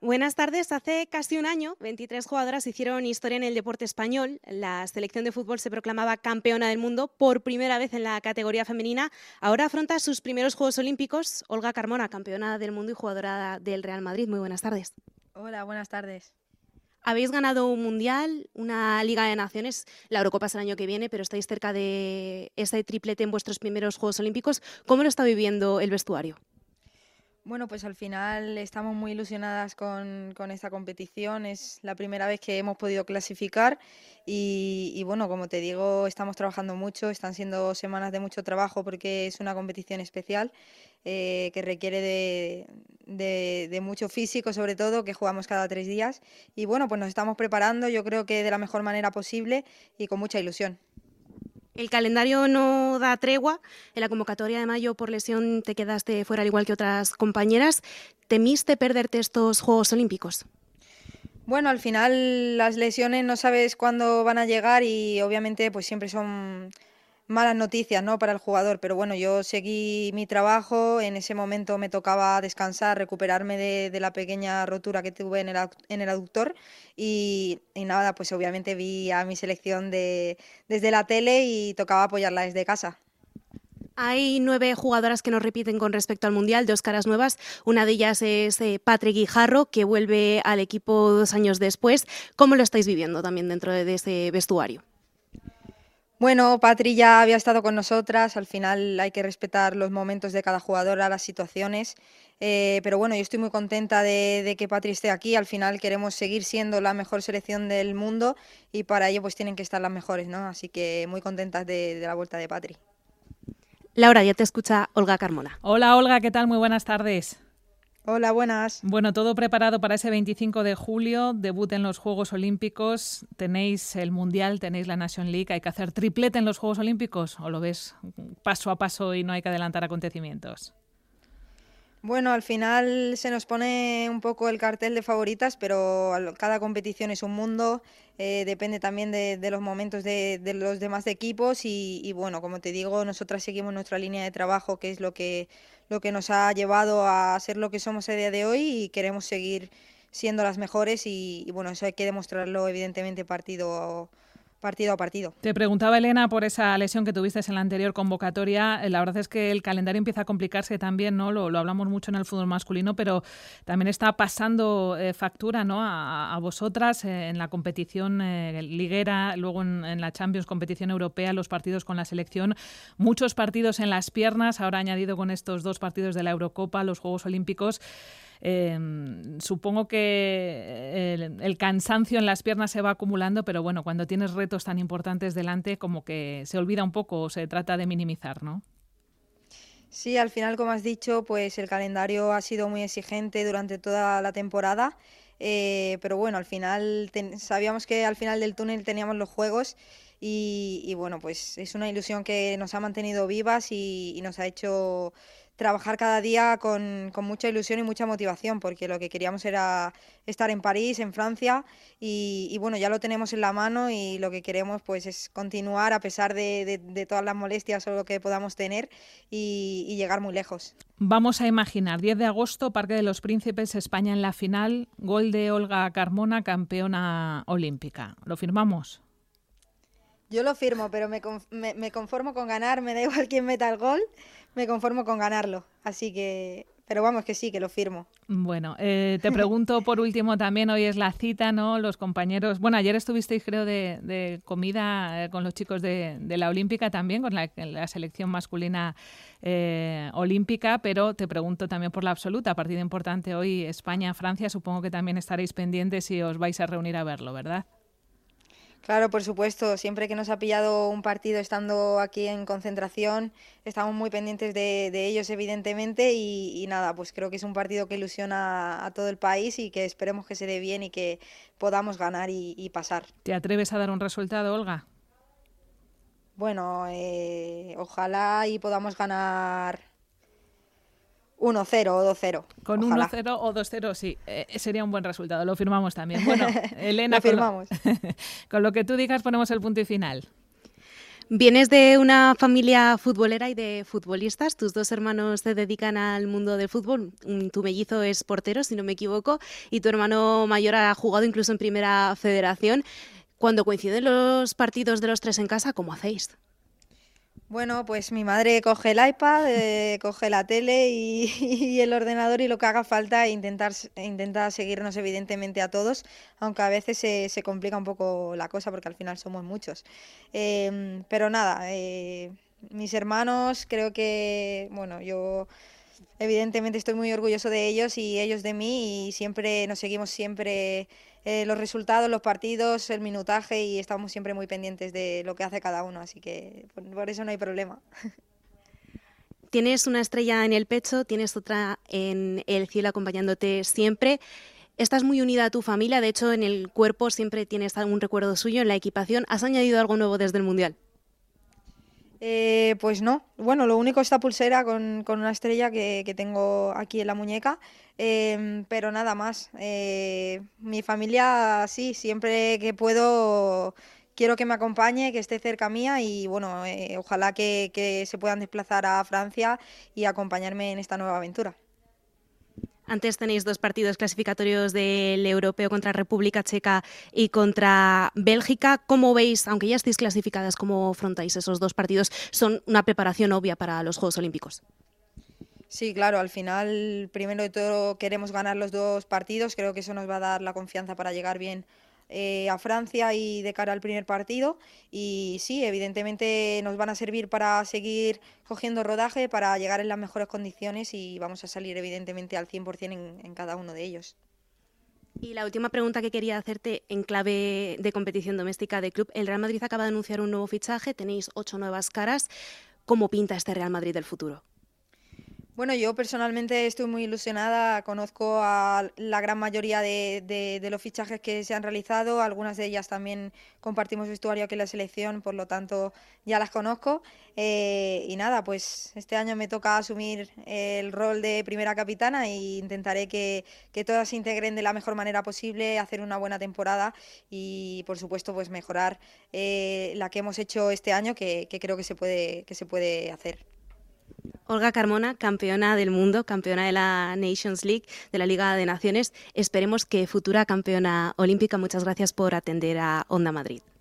Buenas tardes. Hace casi un año, 23 jugadoras hicieron historia en el deporte español. La selección de fútbol se proclamaba campeona del mundo por primera vez en la categoría femenina. Ahora afronta sus primeros Juegos Olímpicos. Olga Carmona, campeona del mundo y jugadora del Real Madrid. Muy buenas tardes. Hola, buenas tardes. Habéis ganado un Mundial, una Liga de Naciones, la Eurocopa es el año que viene, pero estáis cerca de ese triplete en vuestros primeros Juegos Olímpicos. ¿Cómo lo está viviendo el vestuario? Bueno, pues al final estamos muy ilusionadas con esta competición. Es la primera vez que hemos podido clasificar y bueno, como te digo, estamos trabajando mucho. Están siendo semanas de mucho trabajo porque es una competición especial que requiere de mucho físico, sobre todo, que jugamos cada 3 días. Y bueno, pues nos estamos preparando, yo creo que de la mejor manera posible y con mucha ilusión. El calendario no da tregua. En la convocatoria de mayo por lesión te quedaste fuera al igual que otras compañeras. ¿Temiste perderte estos Juegos Olímpicos? Bueno, al final las lesiones no sabes cuándo van a llegar y obviamente pues siempre son malas noticias, ¿no? Para el jugador, pero bueno, yo seguí mi trabajo, en ese momento me tocaba descansar, recuperarme de la pequeña rotura que tuve en el aductor y nada, pues obviamente vi a mi selección desde la tele y tocaba apoyarla desde casa. Hay 9 jugadoras que no repiten con respecto al Mundial, 2 caras nuevas. Una de ellas es Patri Guijarro, que vuelve al equipo 2 años después. ¿Cómo lo estáis viviendo también dentro de ese vestuario? Bueno, Patri ya había estado con nosotras, al final hay que respetar los momentos de cada jugadora, las situaciones, pero bueno, yo estoy muy contenta de que Patri esté aquí, al final queremos seguir siendo la mejor selección del mundo y para ello pues tienen que estar las mejores, ¿no? Así que muy contentas de la vuelta de Patri. Laura, ya te escucha Olga Carmona. Hola Olga, ¿qué tal? Muy buenas tardes. Hola, buenas. Bueno, todo preparado para ese 25 de julio, debut en los Juegos Olímpicos. Tenéis el Mundial, tenéis la Nation League. ¿Hay que hacer triplete en los Juegos Olímpicos o lo ves paso a paso y no hay que adelantar acontecimientos? Bueno, al final se nos pone un poco el cartel de favoritas, pero cada competición es un mundo, depende también de los momentos de los demás equipos y bueno, como te digo, nosotras seguimos nuestra línea de trabajo, que es lo que nos ha llevado a ser lo que somos a día de hoy y queremos seguir siendo las mejores y bueno, eso hay que demostrarlo evidentemente partido a partido. Te preguntaba Elena por esa lesión que tuviste en la anterior convocatoria. La verdad es que el calendario empieza a complicarse también, ¿no? Lo hablamos mucho en el fútbol masculino, pero también está pasando factura, ¿no? A vosotras en la competición liguera, luego en la Champions, competición europea, los partidos con la selección, muchos partidos en las piernas, ahora añadido con estos 2 partidos de la Eurocopa, los Juegos Olímpicos. Supongo que el cansancio en las piernas se va acumulando, pero bueno, cuando tienes retos tan importantes delante, como que se olvida un poco o se trata de minimizar, ¿no? Sí, al final, como has dicho, pues el calendario ha sido muy exigente durante toda la temporada, pero bueno, al final sabíamos que al final del túnel teníamos los juegos y bueno, pues es una ilusión que nos ha mantenido vivas y nos ha hecho trabajar cada día con mucha ilusión y mucha motivación, porque lo que queríamos era estar en París, en Francia, y bueno, ya lo tenemos en la mano y lo que queremos pues es continuar a pesar de todas las molestias o lo que podamos tener y llegar muy lejos. Vamos a imaginar, 10 de agosto, Parque de los Príncipes, España en la final, gol de Olga Carmona, campeona olímpica. ¿Lo firmamos? Yo lo firmo, pero me conformo con ganar, me da igual quién meta el gol, me conformo con ganarlo. Así que, pero vamos que sí, que lo firmo. Bueno, te pregunto por último también, hoy es la cita, ¿no? Los compañeros, bueno, ayer estuvisteis creo de comida con los chicos de la Olímpica también, con la selección masculina olímpica, pero te pregunto también por la absoluta, partido importante hoy España-Francia, supongo que también estaréis pendientes y os vais a reunir a verlo, ¿verdad? Claro, por supuesto, siempre que nos ha pillado un partido estando aquí en concentración, estamos muy pendientes de ellos, evidentemente, y nada, pues creo que es un partido que ilusiona a todo el país y que esperemos que se dé bien y que podamos ganar y pasar. ¿Te atreves a dar un resultado, Olga? Bueno, ojalá y podamos ganar 1-0 o 2-0. Con Ojalá. 1-0 o 2-0, sí, sería un buen resultado, lo firmamos también. Bueno, Elena, Lo firmamos. con lo que tú digas ponemos el punto y final. Vienes de una familia futbolera y de futbolistas. Tus dos hermanos se dedican al mundo del fútbol. Tu mellizo es portero, si no me equivoco, y tu hermano mayor ha jugado incluso en Primera Federación. Cuando coinciden los partidos de los tres en casa, ¿cómo hacéis? Bueno, pues mi madre coge el iPad, coge la tele y el ordenador y lo que haga falta intenta seguirnos evidentemente a todos, aunque a veces se complica un poco la cosa porque al final somos muchos. Pero nada, mis hermanos creo que, bueno, yo evidentemente estoy muy orgulloso de ellos y ellos de mí y siempre nos seguimos siempre los resultados, los partidos, el minutaje y estamos siempre muy pendientes de lo que hace cada uno, así que por eso no hay problema. Tienes una estrella en el pecho, tienes otra en el cielo acompañándote siempre. Estás muy unida a tu familia, de hecho en el cuerpo siempre tienes algún recuerdo suyo, en la equipación. ¿Has añadido algo nuevo desde el Mundial? Pues no, bueno, lo único esta pulsera con una estrella que tengo aquí en la muñeca, pero nada más. Mi familia, sí, siempre que puedo quiero que me acompañe, que esté cerca mía y bueno, ojalá que se puedan desplazar a Francia y acompañarme en esta nueva aventura. Antes tenéis dos partidos clasificatorios del Europeo contra República Checa y contra Bélgica. ¿Cómo veis, aunque ya estéis clasificadas, cómo afrontáis esos dos partidos? Son una preparación obvia para los Juegos Olímpicos. Sí, claro, al final, primero de todo, queremos ganar los dos partidos. Creo que eso nos va a dar la confianza para llegar bien a Francia y de cara al primer partido. Y sí, evidentemente nos van a servir para seguir cogiendo rodaje, para llegar en las mejores condiciones y vamos a salir evidentemente al 100% en cada uno de ellos. Y la última pregunta que quería hacerte en clave de competición doméstica de club. El Real Madrid acaba de anunciar un nuevo fichaje, tenéis 8 nuevas caras. ¿Cómo pinta este Real Madrid del futuro? Bueno, yo personalmente estoy muy ilusionada, conozco a la gran mayoría de los fichajes que se han realizado, algunas de ellas también compartimos vestuario aquí en la selección, por lo tanto ya las conozco. Y nada, pues este año me toca asumir el rol de primera capitana e intentaré que todas se integren de la mejor manera posible, hacer una buena temporada y por supuesto pues mejorar la que hemos hecho este año, que creo que se puede hacer. Olga Carmona, campeona del mundo, campeona de la Nations League, de la Liga de Naciones. Esperemos que futura campeona olímpica. Muchas gracias por atender a Onda Madrid.